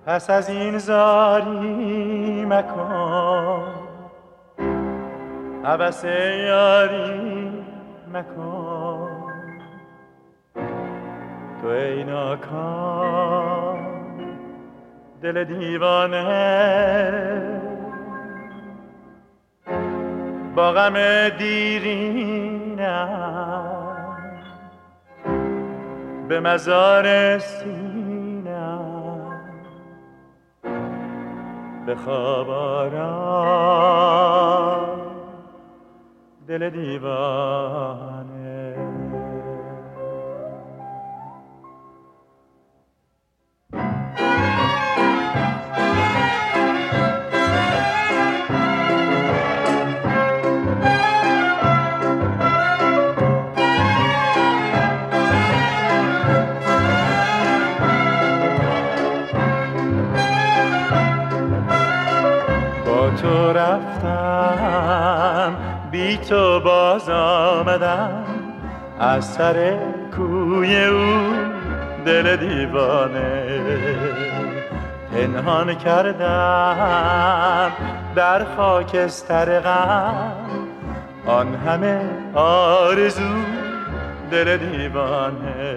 پس از این زاری مکن، هوس یاری مکن. تو ای ناکام دل دیوانه، با غم دیرینم به مزار سینم به خواب آرام دل دیوانه. تو رفتم بی تو باز آمدم، از سر کوی او دل دیوانه. پنهان کردم در خاکستر غم، آن همه آرزو دل دیوانه.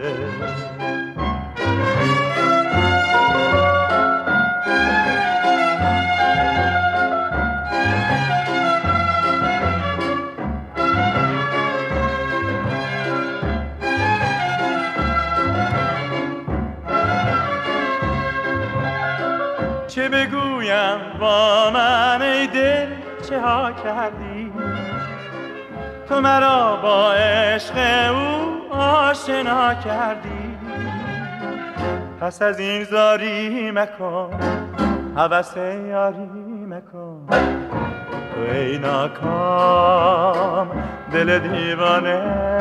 چه بگویم با من ای دل چه ها کردی، تو مرا با عشق او آشنا کردی. پس از این زاری مکن، هوس یاری مکن. تو ای ناکام دل دیوانه،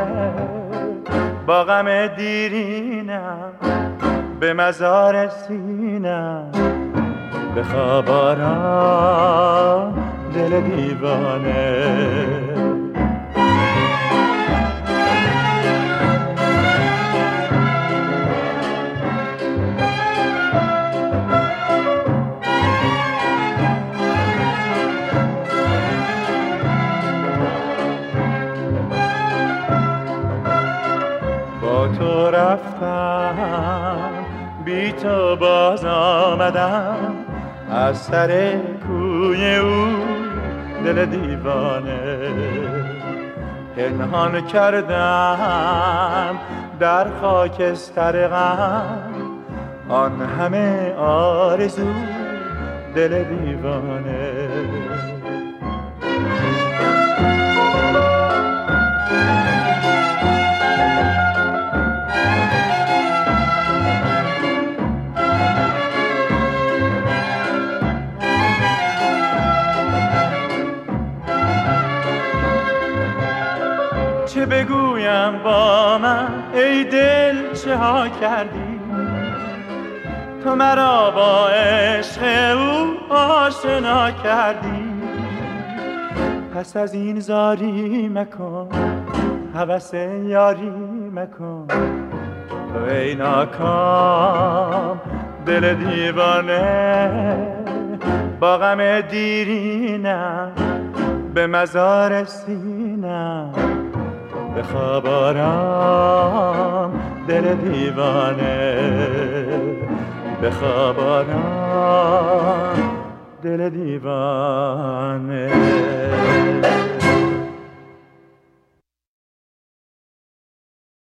با غم دیرینم به مزار سینم به خواب آرام دل دیوانه. با تو رفتم بی تو باز آمدم، از سر کوی او دل دیوانه. پنهان کردم در خاکستر غم، آن همه آرزو دل دیوانه. چه بگویم با من ای دل چه ها کردی، تو مرا با عشق او آشنا کردی. پس از این زاری مکن، هوس یاری مکن. تو ای ناکام دل دیوانه، با غم دیرینم به مزار سینم به خواب آرام دل دیوانه. به خواب آرام دل دیوانه.